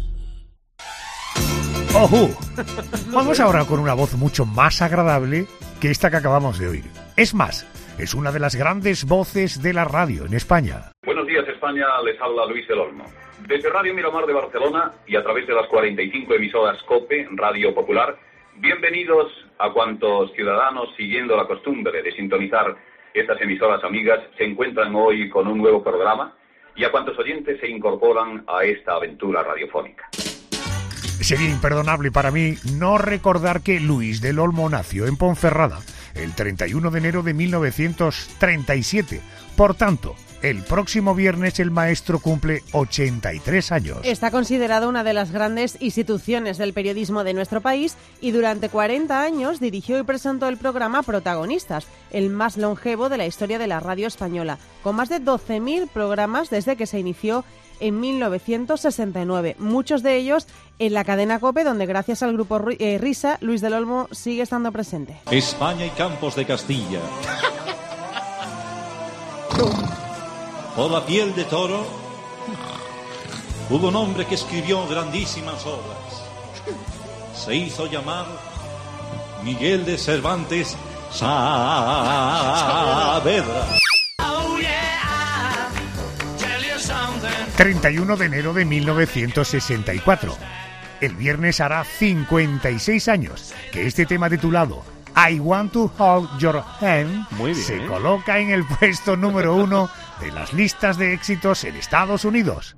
¡Ojo! Vamos ahora con una voz mucho más agradable que esta que acabamos de oír. Es más, es una de las grandes voces de la radio en España. Buenos días, España. Les habla Luis del Olmo. Desde Radio Miramar de Barcelona y a través de las cuarenta y cinco emisoras COPE, Radio Popular, bienvenidos a cuantos ciudadanos, siguiendo la costumbre de sintonizar estas emisoras amigas, se encuentran hoy con un nuevo programa y a cuantos oyentes se incorporan a esta aventura radiofónica. Sería imperdonable para mí no recordar que Luis del Olmo nació en Ponferrada el treinta y uno de enero de mil novecientos treinta y siete. Por tanto, el próximo viernes el maestro cumple ochenta y tres años. Está considerado una de las grandes instituciones del periodismo de nuestro país y durante cuarenta años dirigió y presentó el programa Protagonistas, el más longevo de la historia de la radio española, con más de doce mil programas desde que se inició en mil novecientos sesenta y nueve, muchos de ellos en la cadena COPE, donde gracias al grupo eh, Risa, Luis del Olmo sigue estando presente. España y Campos de Castilla. O la piel de toro. hubo un hombre que escribió grandísimas obras. Se hizo llamar Miguel de Cervantes Saavedra. treinta y uno de enero de mil novecientos sesenta y cuatro. El viernes hará cincuenta y seis años que este tema titulado I Want to Hold Your Hand Muy bien, se ¿eh? coloca en el puesto número uno de las listas de éxitos en Estados Unidos.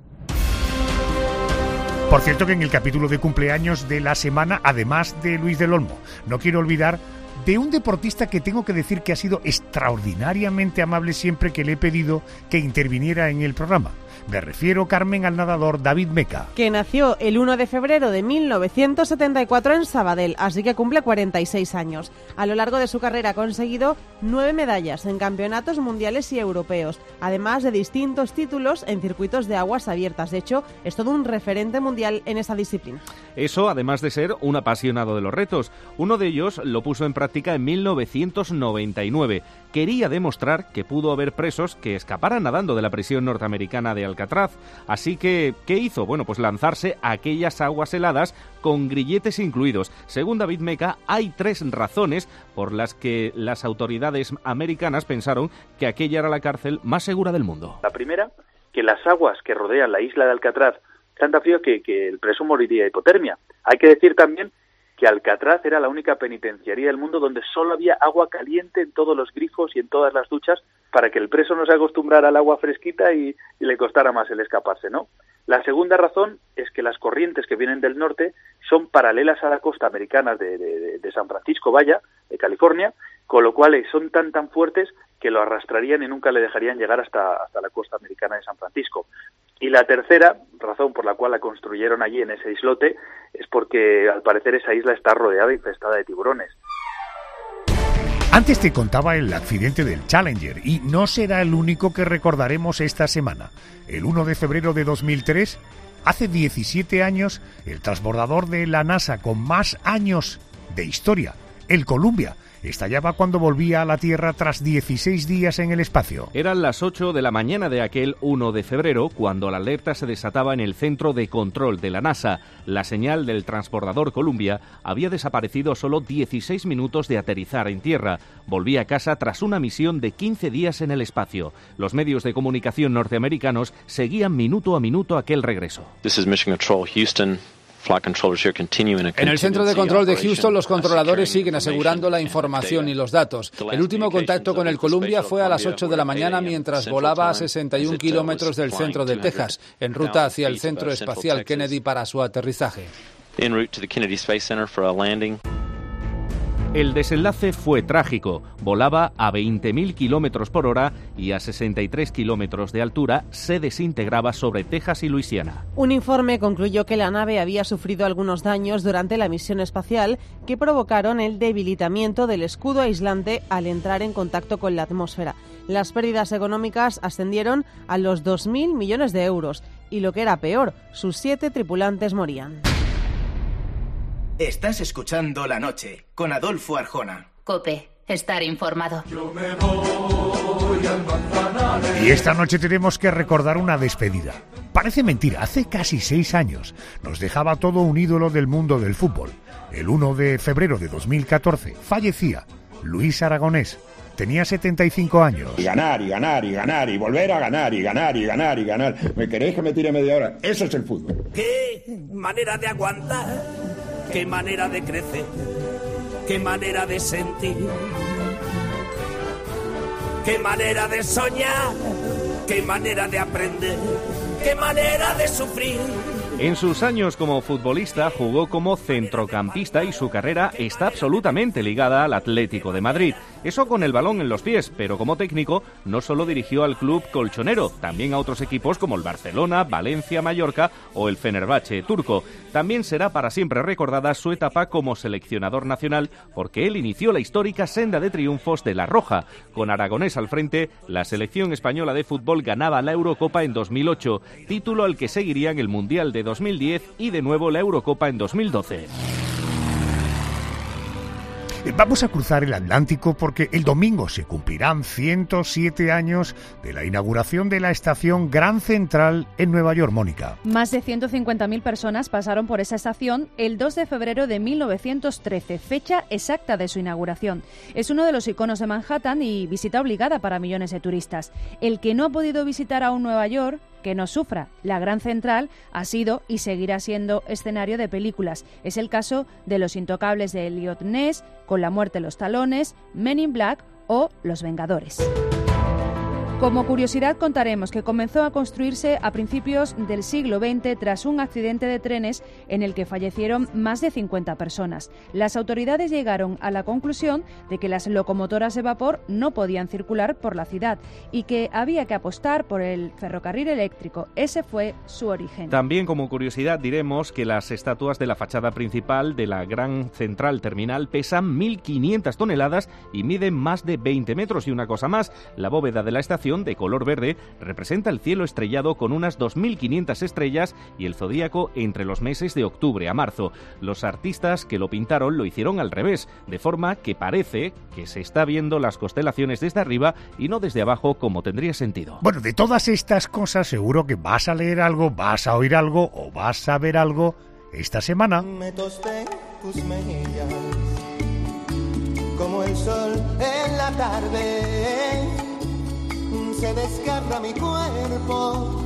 Por cierto que en el capítulo de cumpleaños de la semana, además de Luis del Olmo, no quiero olvidar de un deportista que tengo que decir que ha sido extraordinariamente amable siempre que le he pedido que interviniera en el programa. Me refiero, Carmen, al nadador David Meca. Que nació el uno de febrero de mil novecientos setenta y cuatro en Sabadell, así que cumple cuarenta y seis años. A lo largo de su carrera ha conseguido nueve medallas en campeonatos mundiales y europeos, además de distintos títulos en circuitos de aguas abiertas. De hecho, es todo un referente mundial en esa disciplina. Eso, además de ser un apasionado de los retos. Uno de ellos lo puso en práctica en mil novecientos noventa y nueve. Quería demostrar que pudo haber presos que escaparan nadando de la prisión norteamericana de Alcatraz. Así que, ¿qué hizo? Bueno, pues lanzarse a aquellas aguas heladas con grilletes incluidos. Según David Meca, hay tres razones por las que las autoridades americanas pensaron que aquella era la cárcel más segura del mundo. La primera, que las aguas que rodean la isla de Alcatraz están tan frías que, que el preso moriría de hipotermia. Hay que decir también que Alcatraz era la única penitenciaría del mundo donde solo había agua caliente en todos los grifos y en todas las duchas para que el preso no se acostumbrara al agua fresquita y, y le costara más el escaparse, ¿no? La segunda razón es que las corrientes que vienen del norte son paralelas a la costa americana de, de, de San Francisco, vaya, de California, con lo cual son tan tan fuertes que lo arrastrarían y nunca le dejarían llegar hasta, hasta la costa americana de San Francisco. Y la tercera razón por la cual la construyeron allí en ese islote es porque al parecer esa isla está rodeada e infestada de tiburones. Antes te contaba el accidente del Challenger y no será el único que recordaremos esta semana. El uno de febrero de dos mil tres, hace diecisiete años, el transbordador de la NASA con más años de historia, el Columbia, estallaba cuando volvía a la Tierra tras dieciséis días en el espacio. Eran las ocho de la mañana de aquel uno de febrero cuando la alerta se desataba en el centro de control de la NASA. La señal del transbordador Columbia había desaparecido solo dieciséis minutos de aterrizar en Tierra. Volvía a casa tras una misión de quince días en el espacio. Los medios de comunicación norteamericanos seguían minuto a minuto aquel regreso. This is Mission Control, Houston. En el centro de control de Houston, los controladores siguen asegurando la información y los datos. El último contacto con el Columbia fue a las ocho de la mañana mientras volaba a sesenta y un kilómetros del centro de Texas, en ruta hacia el Centro Espacial Kennedy para su aterrizaje. El desenlace fue trágico. Volaba a veinte mil kilómetros por hora y a sesenta y tres kilómetros de altura se desintegraba sobre Texas y Luisiana. Un informe concluyó que la nave había sufrido algunos daños durante la misión espacial que provocaron el debilitamiento del escudo aislante al entrar en contacto con la atmósfera. Las pérdidas económicas ascendieron a los dos mil millones de euros y, lo que era peor, sus siete tripulantes morían. Estás escuchando La Noche con Adolfo Arjona. COPE, estar informado. Yo me voy al Manzanares. Y esta noche tenemos que recordar una despedida. Parece mentira, hace casi seis años nos dejaba todo un ídolo del mundo del fútbol. El uno de febrero de dos mil catorce fallecía Luis Aragonés. Tenía setenta y cinco años. Y ganar, y ganar, y ganar, y volver a ganar, y ganar, y ganar, y ganar. ¿Me queréis que me tire media hora? Eso es el fútbol. ¿Qué manera de aguantar? ¿Qué manera de crecer? ¿Qué manera de sentir? ¿Qué manera de soñar? ¿Qué manera de aprender? ¿Qué manera de sufrir? En sus años como futbolista jugó como centrocampista y su carrera está absolutamente ligada al Atlético de Madrid. Eso con el balón en los pies, pero como técnico no solo dirigió al club colchonero, también a otros equipos como el Barcelona, Valencia, Mallorca o el Fenerbahce turco. También será para siempre recordada su etapa como seleccionador nacional porque él inició la histórica senda de triunfos de La Roja. Con Aragonés al frente, la selección española de fútbol ganaba la Eurocopa en dos mil ocho, título al que seguirían el Mundial de dos mil diez y de nuevo la Eurocopa en dos mil doce. Vamos a cruzar el Atlántico porque el domingo se cumplirán ciento siete años de la inauguración de la estación Grand Central en Nueva York, Mónica. Más de ciento cincuenta mil personas pasaron por esa estación el dos de febrero de mil novecientos trece, fecha exacta de su inauguración. Es uno de los iconos de Manhattan y visita obligada para millones de turistas. El que no ha podido visitar aún Nueva York, que no sufra. La Grand Central ha sido y seguirá siendo escenario de películas. Es el caso de Los Intocables de Elliot Ness, Con la muerte en los talones, Men in Black o Los Vengadores. Como curiosidad contaremos que comenzó a construirse a principios del siglo veinte tras un accidente de trenes en el que fallecieron más de cincuenta personas. Las autoridades llegaron a la conclusión de que las locomotoras de vapor no podían circular por la ciudad y que había que apostar por el ferrocarril eléctrico. Ese fue su origen. También como curiosidad diremos que las estatuas de la fachada principal de la Gran Central Terminal pesan mil quinientas toneladas y miden más de veinte metros. Y una cosa más, la bóveda de la estación de color verde representa el cielo estrellado con unas dos mil quinientas estrellas y el zodíaco entre los meses de octubre a marzo. Los artistas que lo pintaron lo hicieron al revés, de forma que parece que se está viendo las constelaciones desde arriba y no desde abajo como tendría sentido. Bueno, de todas estas cosas seguro que vas a leer algo, vas a oír algo o vas a ver algo esta semana. Me tosté tus mejillas como el sol en la tarde. Se desgarra mi cuerpo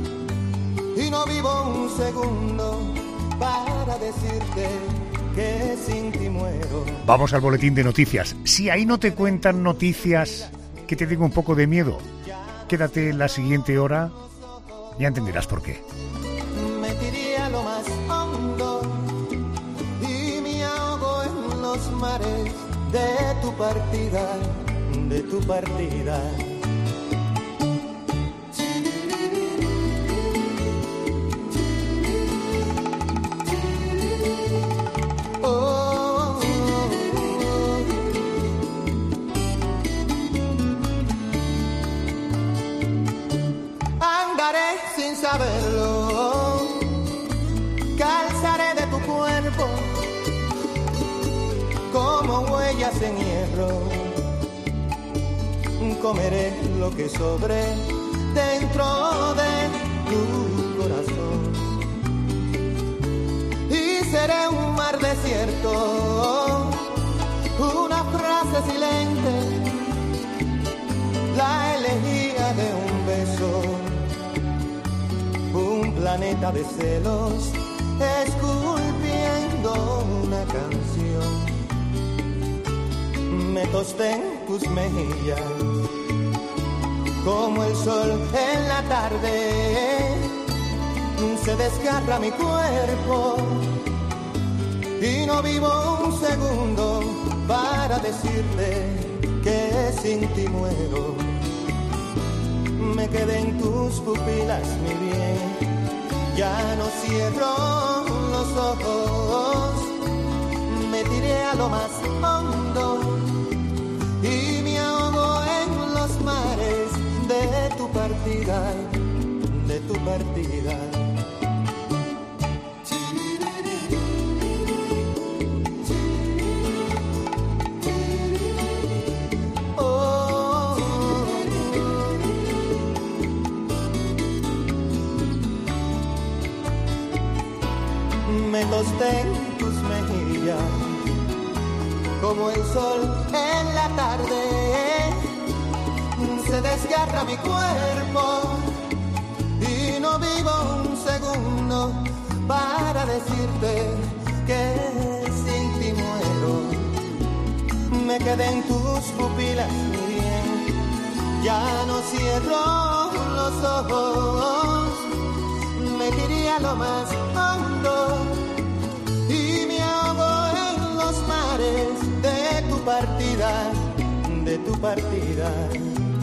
y no vivo un segundo para decirte que sin ti muero. Vamos al boletín de noticias. Si ahí no te cuentan noticias que te den un poco de miedo, quédate en la siguiente hora, ya entenderás por qué. Me tiré a lo más hondo y me ahogo en los mares de tu partida, de tu partida. Saberlo, calzaré de tu cuerpo como huellas en hierro, comeré lo que sobre dentro de tu corazón y seré un mar desierto, una frase silente, la elegía de un beso. Un planeta de celos esculpiendo una canción. Me tosté en tus mejillas como el sol en la tarde. Se desgarra mi cuerpo y no vivo un segundo para decirte que sin ti muero. Me quedé en tus pupilas, mi bien, ya no cierro los ojos. Me tiré a lo más hondo y me ahogo en los mares de tu partida, de tu partida. Me tosté en tus mejillas como el sol en la tarde. Se desgarra mi cuerpo y no vivo un segundo para decirte que sin ti muero. Me quedé en tus pupilas, mi bien, ya no cierro los ojos. Me tiré a lo más hondo y me ahogo en los mares de tu partida, de tu partida.